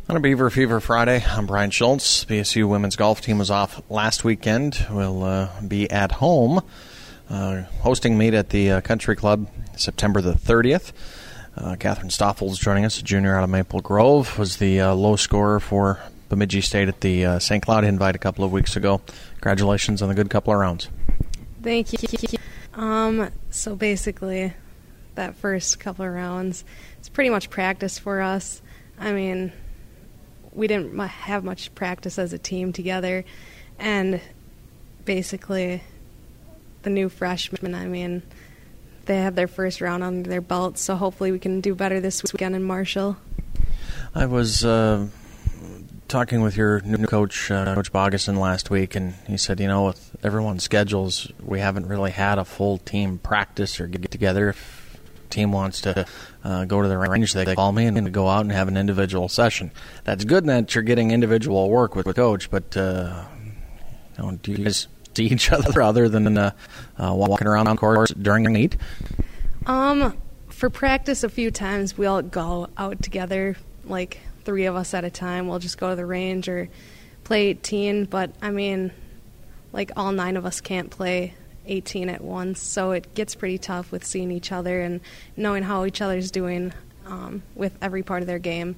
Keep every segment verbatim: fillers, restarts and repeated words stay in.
On a Beaver Fever Friday, I'm Brian Schultz. B S U women's golf team was off last weekend. We'll uh, be at home uh, hosting meet at the uh, Country Club September the thirtieth. Uh, Catherine Stoffel's joining us, a junior out of Maple Grove, was the uh, low scorer for Bemidji State at the uh, Saint Cloud Invite a couple of weeks ago. Congratulations on the good couple of rounds. Thank you. Um, so basically, that first couple of rounds, it's pretty much practice for us. I mean, we didn't have much practice as a team together, and basically the new freshmen, I mean, they have their first round under their belt, so hopefully we can do better this weekend in Marshall. I was uh, talking with your new coach, uh, Coach Bogason, last week, and he said, you know, with everyone's schedules, we haven't really had a full team practice or get together. If team wants to uh, go to the range, they call me and go out and have an individual session. That's good that you're getting individual work with the coach, but uh, you know, do you guys see each other other than uh, uh, walking around on course during meet? Um, for practice, a few times we'll go out together, like three of us at a time. We'll just go to the range or play eighteen, but I mean, like all nine of us can't play eighteen at once, so it gets pretty tough with seeing each other and knowing how each other's doing um, with every part of their game.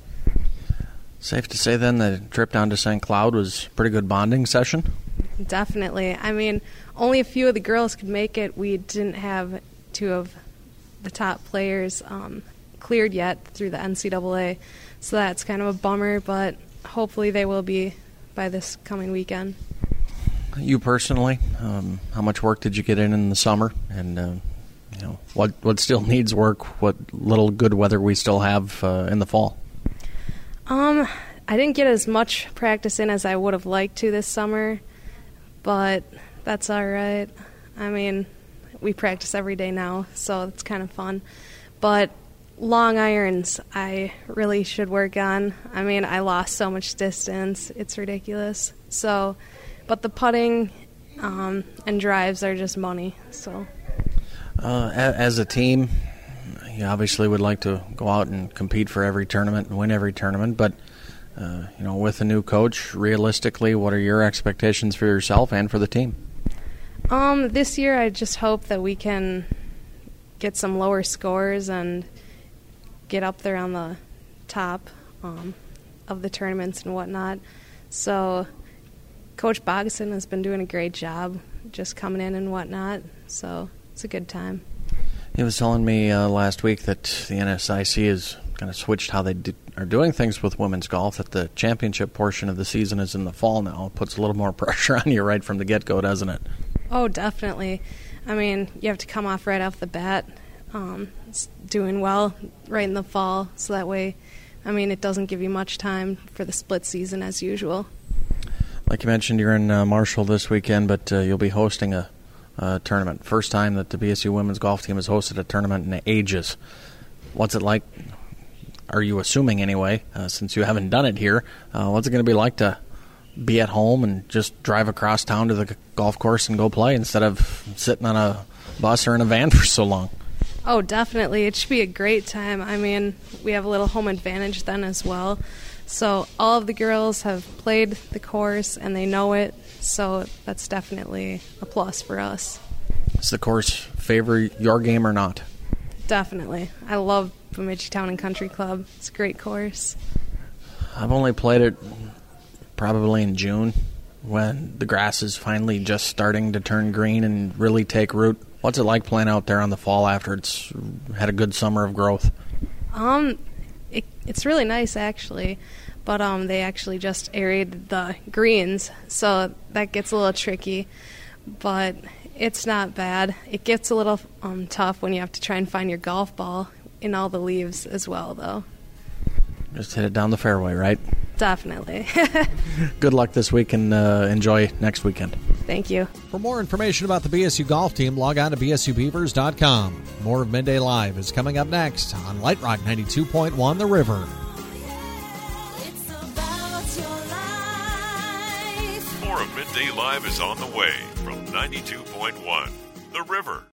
Safe to say then the trip down to Saint Cloud was a pretty good bonding session? Definitely. I mean, only a few of the girls could make it. We didn't have two of the top players um, cleared yet through the N C double A, so that's kind of a bummer, but hopefully they will be by this coming weekend. You personally, um, how much work did you get in in the summer, and uh, you know what what still needs work? What little good weather we still have uh, in the fall? Um, I didn't get as much practice in as I would have liked to this summer, but that's all right. I mean, we practice every day now, so it's kind of fun. But long irons, I really should work on. I mean, I lost so much distance; it's ridiculous. So. But the putting um, and drives are just money. So, uh, as a team, you obviously would like to go out and compete for every tournament and win every tournament. But uh, you know, with a new coach, realistically, what are your expectations for yourself and for the team? Um, this year, I just hope that we can get some lower scores and get up there on the top um, of the tournaments and whatnot. So. Coach Bogason has been doing a great job just coming in and whatnot, so it's a good time. He was telling me uh, last week that the N S I C has kind of switched how they do, are doing things with women's golf, that the championship portion of the season is in the fall now. It puts a little more pressure on you right from the get-go, doesn't it? Oh, definitely. I mean, you have to come off right off the bat um, doing well right in the fall, so that way, I mean, it doesn't give you much time for the split season as usual. Like you mentioned, you're in uh, Marshall this weekend, but uh, you'll be hosting a, a tournament. First time that the B S U women's golf team has hosted a tournament in ages. What's it like, are you assuming anyway, uh, since you haven't done it here, uh, what's it going to be like to be at home and just drive across town to the golf course and go play instead of sitting on a bus or in a van for so long? Oh, definitely. It should be a great time. I mean, we have a little home advantage then as well. So all of the girls have played the course, and they know it, so that's definitely a plus for us. Does the course favor your game or not? Definitely. I love Bemidji Town and Country Club. It's a great course. I've only played it probably in June when the grass is finally just starting to turn green and really take root. What's it like playing out there on the fall after it's had a good summer of growth? Um, it, it's really nice, actually. But um, they actually just aerated the greens, so that gets a little tricky. But it's not bad. It gets a little um, tough when you have to try and find your golf ball in all the leaves as well, though. Just hit it down the fairway, right? Definitely. Good luck this week, and uh, enjoy next weekend. Thank you. For more information about the B S U golf team, log on to b s u beavers dot com. More of Midday Live is coming up next on Light Rock ninety-two point one The River. More of Midday Live is on the way from ninety-two point one The River.